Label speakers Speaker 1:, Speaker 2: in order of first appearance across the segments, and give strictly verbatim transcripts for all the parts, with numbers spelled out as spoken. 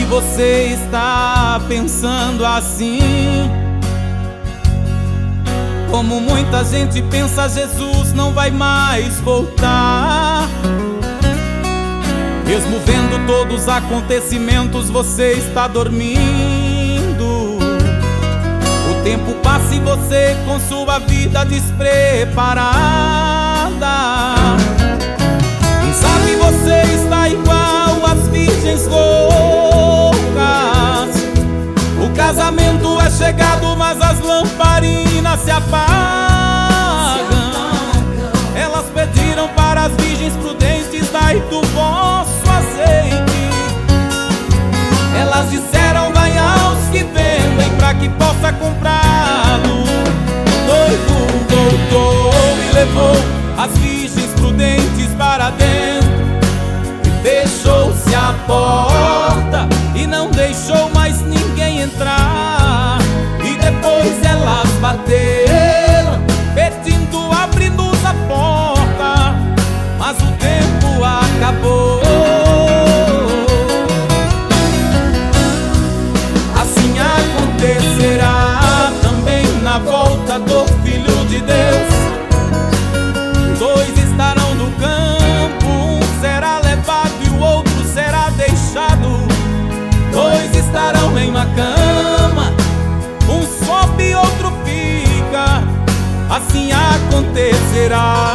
Speaker 1: se você está pensando assim, como muita gente pensa, Jesus não vai mais voltar. Mesmo vendo todos os acontecimentos, você está dormindo. O tempo passa e você com sua vida despreparada. Quem sabe você está igual às virgens loucas. O casamento é chegado, mas as lamparinas se apagam. Elas pediram para as virgens prudentes: dai do vosso azeite. Elas disseram: vai aos que vendem, para que possa comprá-lo. O noivo voltou e levou as virgens prudentes para dentro, e fechou-se a porta e não deixou mais ninguém entrar. E depois elas bateram, pedindo: abre-nos a porta. Mas o tempo acabou. Assim acontecerá também na volta do Filho de Deus. Dois estarão no campo, um será levado e o outro será deixado. Dois estarão em uma cama, um sobe e outro fica. Assim acontecerá.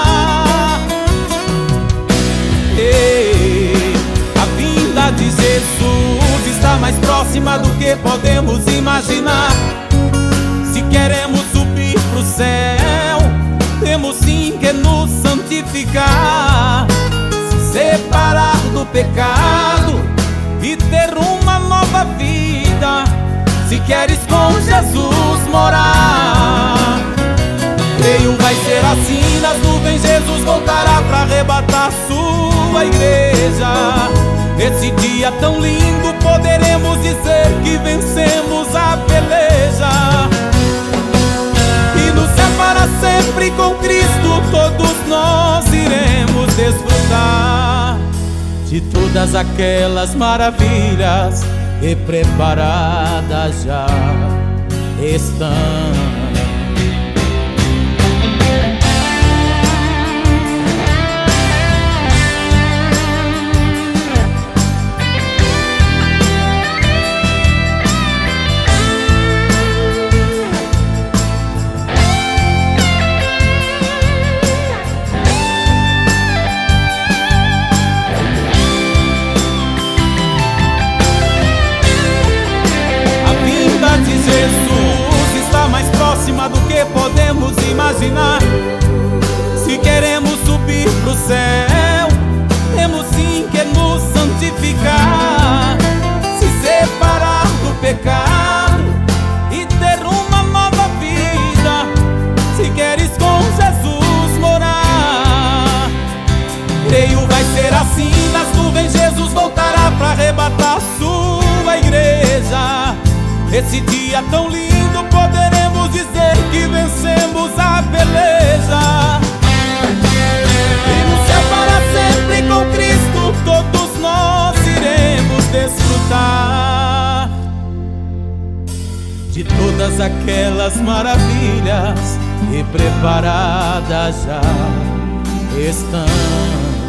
Speaker 1: Ei, a vinda de Jesus está mais próxima do que podemos imaginar. Se queremos subir pro céu, temos sim que nos santificar, se separar do pecado e ter uma nova vida. Se queres com Jesus morar, creio vai ser assim nas nuvens. Jesus voltará para arrebatar sua igreja. Esse dia tão lindo poderemos dizer que vencemos a peleja. E no céu para sempre com Cristo todos nós iremos desfrutar de todas aquelas maravilhas que preparadas já estão. Jesus está mais próxima do que podemos imaginar. Se queremos subir pro céu, temos sim que nos santificar, se separar do pecado e ter uma nova vida. Se queres com Jesus morar, creio vai ser assim nas nuvens. Jesus voltará para arrebatar sua igreja. Esse dia tão lindo poderemos dizer que vencemos a peleja. E no céu para sempre com Cristo todos nós iremos desfrutar de todas aquelas maravilhas que preparadas já estão.